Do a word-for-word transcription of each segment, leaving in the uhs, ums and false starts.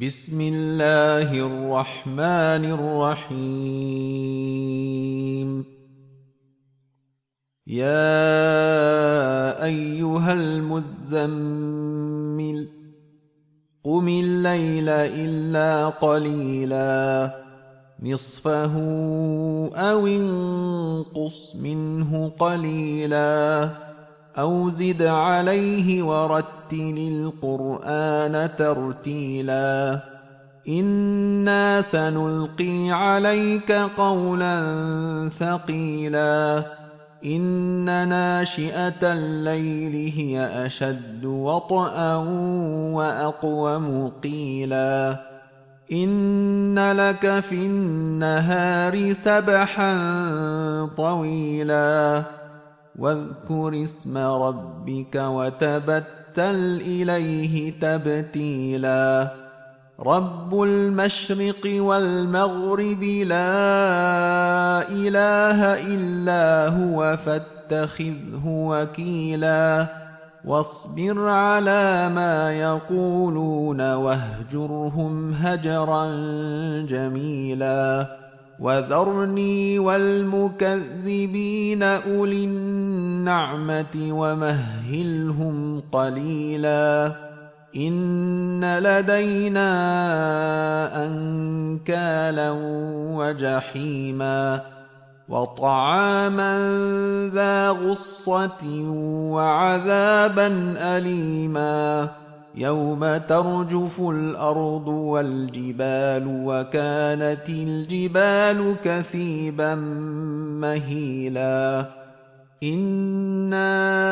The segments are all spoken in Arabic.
بسم الله الرحمن الرحيم. يا أيها المزمل قم الليل إلا قليلا نصفه أو انقص منه قليلا أو زد عليه ورتل القرآن ترتيلا إنا سنلقي عليك قولا ثقيلا إن ناشئة الليل هي أشد وطئا وأقوم قيلا إن لك في النهار سبحا طويلا واذكر اسم ربك وتبتل إليه تبتيلا رب المشرق والمغرب لا إله إلا هو فاتخذه وكيلا واصبر على ما يقولون واهجرهم هجرا جميلا وذرني والمكذبين أولي النعمة ومهلهم قليلا إن لدينا أنكالا وجحيما وطعاما ذا غصة وعذابا أليما يوم ترجف الأرض والجبال وكانت الجبال كثيبا مهيلا إنا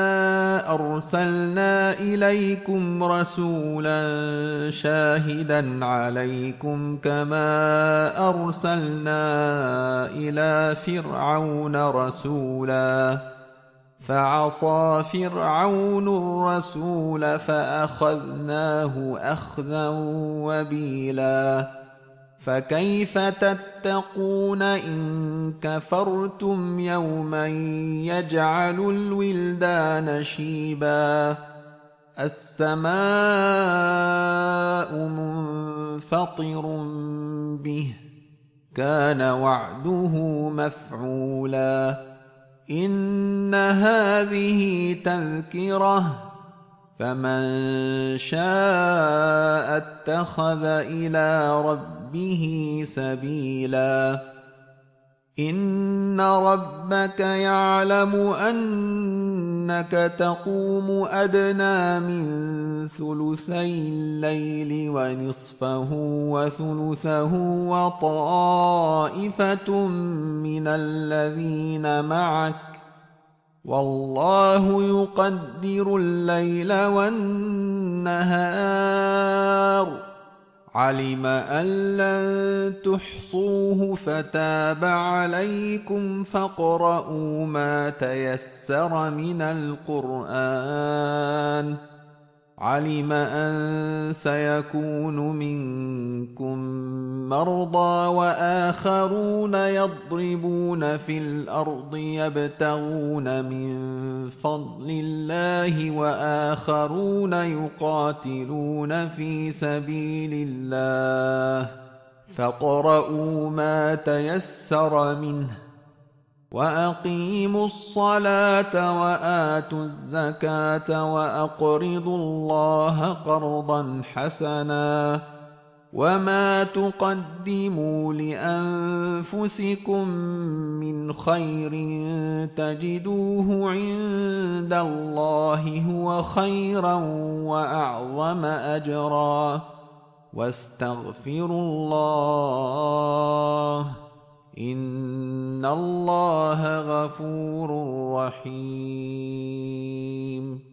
أرسلنا إليكم رسولا شاهدا عليكم كما أرسلنا إلى فرعون رسولا فعصى فرعون الرسول فأخذناه أخذا وبيلا فكيف تتقون إن كفرتم يوما يجعل الولدان شيبا السماء منفطر به كان وعده مفعولا إن هذه تذكرة فمن شاء اتخذ إلى ربه سبيلا إن ربك يعلم أنك تقوم أدنى من ثلثي الليل ونصفه وثلثه وطائفة من الذين معك والله يقدر الليل والنهار علم أن لن تحصوه فتاب عليكم فاقرؤوا ما تيسر من القرآن علم أن سيكون منكم مرضى وآخرون يضربون في الأرض يبتغون من فضل الله وآخرون يقاتلون في سبيل الله فاقرؤوا ما تيسر منه وأقيموا الصلاة وآتوا الزكاة وأقرضوا الله قرضا حسنا وما تقدموا لأنفسكم من خير تجدوه عند الله هو خيرا وأعظم أجرا واستغفروا الله إن الله غفور رحيم.